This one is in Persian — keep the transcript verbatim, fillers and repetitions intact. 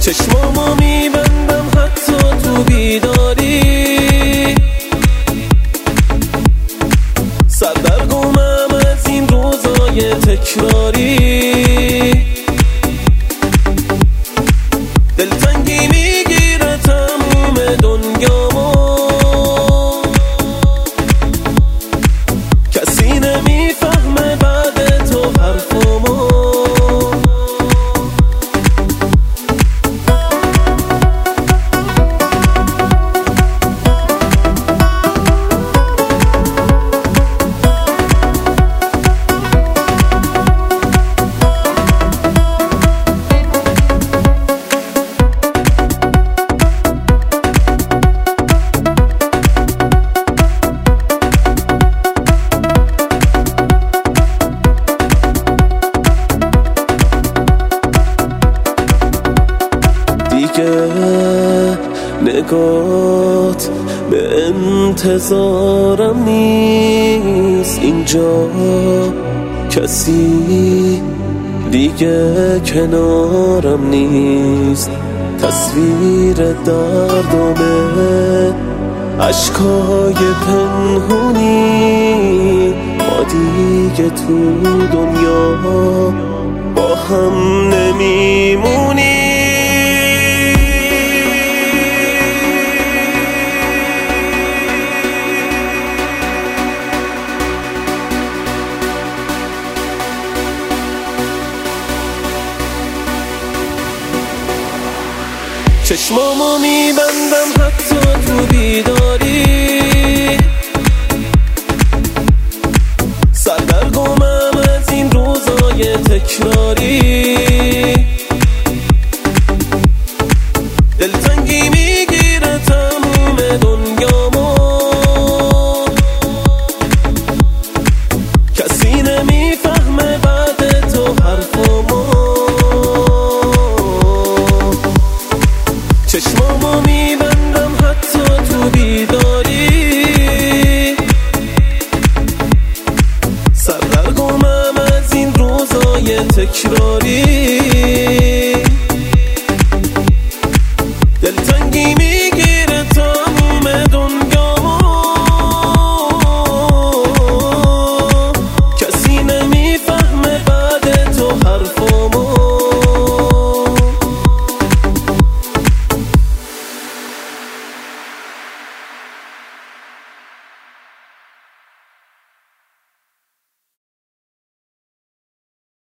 چشمامو میبندم حتی تو بیداری، سردرگمم از این روزای تکراری. دلتنگی میگیره تموم دنیامو، کسی نمیفهمه بعد تو حرفامو. دیگه نگات به انتظارم نیست، اینجا کسی دیگه کنارم نیست. تصویر دردمه عشقای پنهونی، ما دیگه تو دنیا با هم نمیمونی. چشمامو میبندم حتی تو بیداری، سردرگمم از این روزای تکراری. دلتنگی میگیره تموم دنیامو، کسی نمیفهمه بعد تو حرفامو. چشمامو میبندم حتی تو بیداری، سردرگمم از این روزای تکراری.